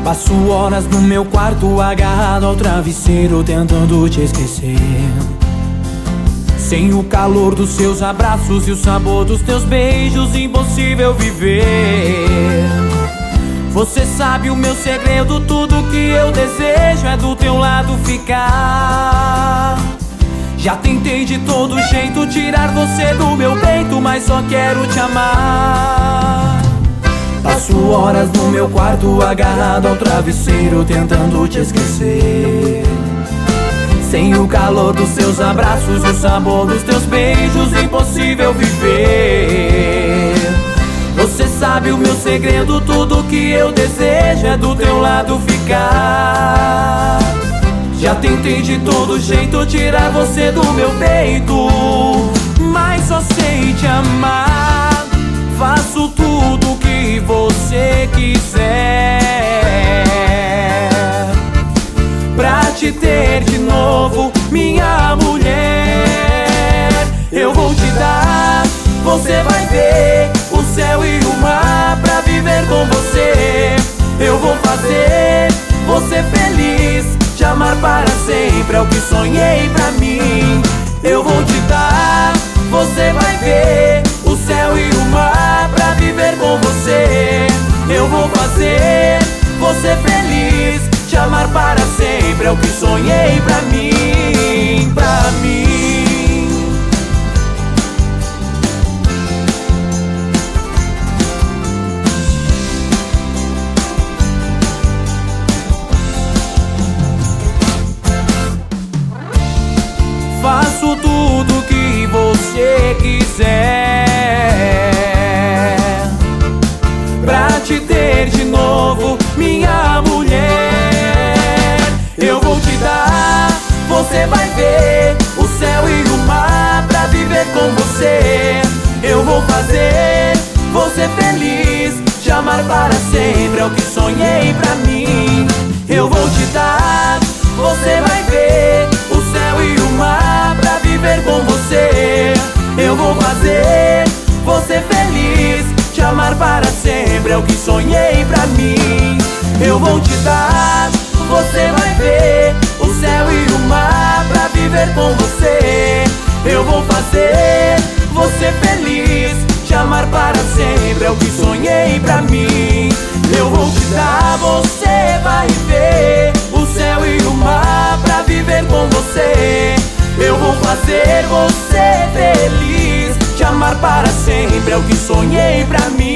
Passo horas no meu quarto agarrado ao travesseiro, tentando te esquecer. Sem o calor dos seus abraços e o sabor dos teus beijos, impossível viver. Você sabe o meu segredo, tudo que eu desejo é do teu lado ficar. Já tentei de todo jeito tirar você do meu peito, mas só quero te amar. Passo horas no meu quarto agarrado ao travesseiro, tentando te esquecer. Sem o calor dos seus abraços e o sabor dos teus beijos, impossível viver. Você sabe o meu segredo, tudo que eu desejo é do teu lado ficar. Já tentei de todo jeito tirar você do meu peito, mas só sei te amar. Faço tudo que você quiser pra te ter de novo, minha mulher. Eu vou te dar, você vai ver o céu e o mar pra viver com você. Eu vou fazer você feliz, te amar para sempre, é o que sonhei pra mim. Eu vou te dar, você vai ver o céu e o mar pra viver com você. Eu vou fazer você feliz, te amar para sempre, é o que sonhei pra mim, pra mim. Faço tudo que você quiser pra te ter de novo, minha mulher. Eu vou te dar, você vai ver o céu e o mar pra viver com você. Eu vou fazer você feliz, te amar para sempre, é o que sonhei pra mim. Eu vou te dar, você vai ver o céu e o mar pra viver com você. Eu vou fazer você feliz, te amar para sempre, é o que sonhei pra mim. Eu vou te dar, você vai ver o céu e o mar pra viver com você. Eu vou fazer você feliz, te amar para sempre, é o que sonhei pra mim. Eu vou te dar, você vai ver o céu e o mar pra viver com você. Eu vou fazer você feliz, te amar para sempre, é o que sonhei pra mim.